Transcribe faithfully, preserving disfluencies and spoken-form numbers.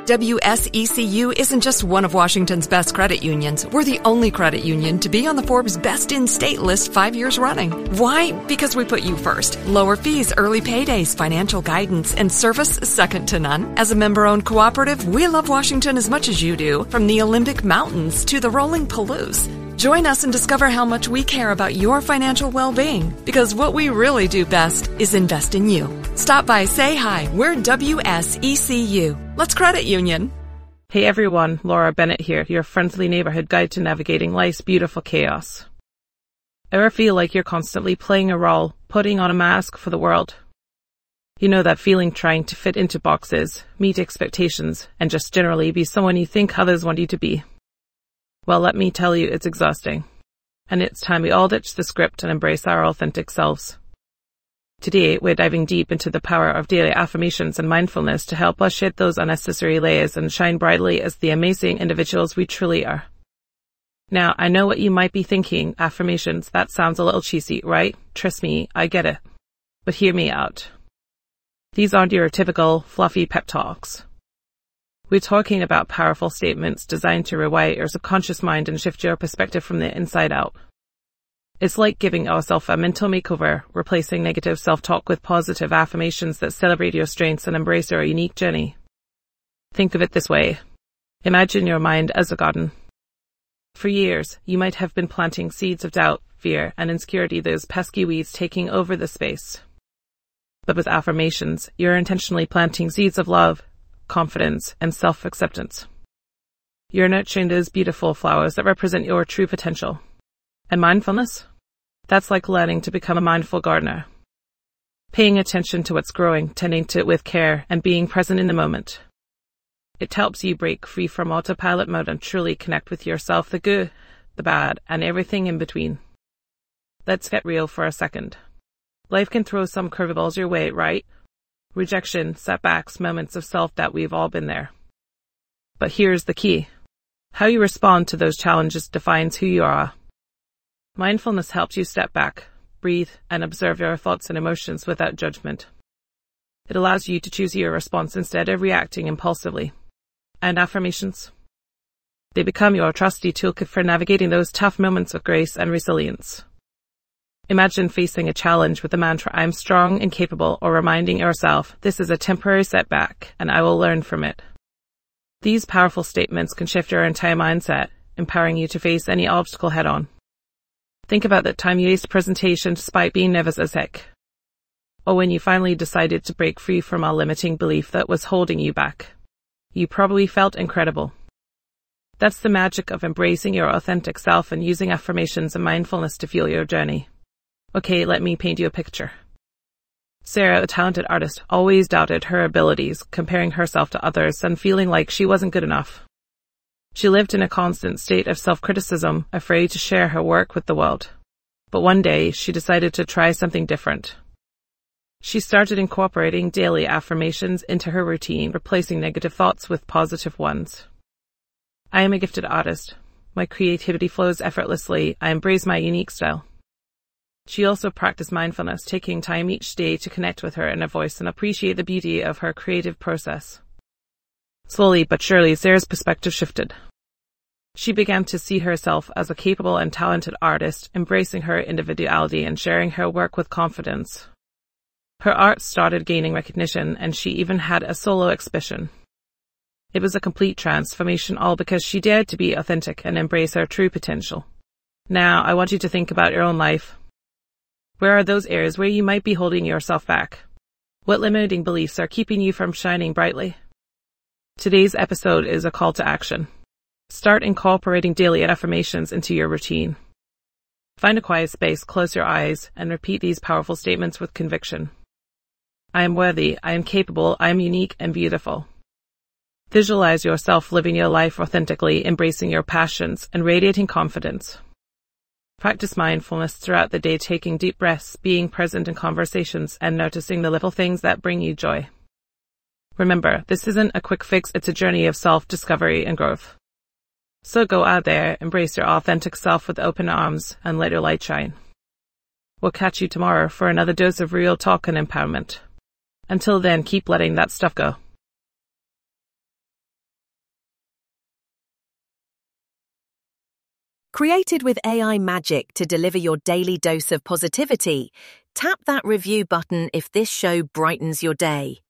W S E C U isn't just one of Washington's best credit unions. We're the only credit union to be on the Forbes Best in State list five years running. Why? Because we put you first. Lower fees, early paydays, financial guidance, and service second to none. As a member-owned cooperative, we love Washington as much as you do, from the Olympic Mountains to the rolling Palouse. Join us and discover how much we care about your financial well-being, because what we really do best is invest in you. Stop by, say hi. We're W S E C U. Let's credit union. Hey everyone, Laura Bennett here, your friendly neighborhood guide to navigating life's beautiful chaos. Ever feel like you're constantly playing a role, putting on a mask for the world? You know that feeling trying to fit into boxes, meet expectations, and just generally be someone you think others want you to be. Well, let me tell you, it's exhausting. And it's time we all ditch the script and embrace our authentic selves. Today, we're diving deep into the power of daily affirmations and mindfulness to help us shed those unnecessary layers and shine brightly as the amazing individuals we truly are. Now, I know what you might be thinking, affirmations, that sounds a little cheesy, right? Trust me, I get it. But hear me out. These aren't your typical fluffy pep talks. We're talking about powerful statements designed to rewire your subconscious mind and shift your perspective from the inside out. It's like giving ourselves a mental makeover, replacing negative self-talk with positive affirmations that celebrate your strengths and embrace your unique journey. Think of it this way. Imagine your mind as a garden. For years, you might have been planting seeds of doubt, fear, and insecurity, those pesky weeds taking over the space. But with affirmations, you're intentionally planting seeds of love, confidence, and self-acceptance. You're nurturing those beautiful flowers that represent your true potential. And mindfulness? That's like learning to become a mindful gardener. Paying attention to what's growing, tending to it with care, and being present in the moment. It helps you break free from autopilot mode and truly connect with yourself, the good, the bad, and everything in between. Let's get real for a second. Life can throw some curveballs your way, right? Rejection, setbacks, moments of self-doubt, we've all been there. But here's the key. How you respond to those challenges defines who you are. Mindfulness helps you step back, breathe, and observe your thoughts and emotions without judgment. It allows you to choose your response instead of reacting impulsively. And affirmations? They become your trusty toolkit for navigating those tough moments of grace and resilience. Imagine facing a challenge with the mantra, I'm strong and capable, or reminding yourself, this is a temporary setback, and I will learn from it. These powerful statements can shift your entire mindset, empowering you to face any obstacle head-on. Think about that time you aced a presentation despite being nervous as heck. Or when you finally decided to break free from a limiting belief that was holding you back. You probably felt incredible. That's the magic of embracing your authentic self and using affirmations and mindfulness to fuel your journey. Okay, let me paint you a picture. Sarah, a talented artist, always doubted her abilities, comparing herself to others and feeling like she wasn't good enough. She lived in a constant state of self-criticism, afraid to share her work with the world. But one day, she decided to try something different. She started incorporating daily affirmations into her routine, replacing negative thoughts with positive ones. I am a gifted artist. My creativity flows effortlessly. I embrace my unique style. She also practiced mindfulness, taking time each day to connect with her inner voice and appreciate the beauty of her creative process. Slowly but surely, Sarah's perspective shifted. She began to see herself as a capable and talented artist, embracing her individuality and sharing her work with confidence. Her art started gaining recognition, and she even had a solo exhibition. It was a complete transformation, all because she dared to be authentic and embrace her true potential. Now, I want you to think about your own life. Where are those areas where you might be holding yourself back? What limiting beliefs are keeping you from shining brightly? Today's episode is a call to action. Start incorporating daily affirmations into your routine. Find a quiet space, close your eyes, and repeat these powerful statements with conviction. I am worthy, I am capable, I am unique and beautiful. Visualize yourself living your life authentically, embracing your passions, and radiating confidence. Practice mindfulness throughout the day, taking deep breaths, being present in conversations, and noticing the little things that bring you joy. Remember, this isn't a quick fix, it's a journey of self-discovery and growth. So go out there, embrace your authentic self with open arms, and let your light shine. We'll catch you tomorrow for another dose of real talk and empowerment. Until then, keep letting that stuff go. Created with A I magic to deliver your daily dose of positivity, tap that review button if this show brightens your day.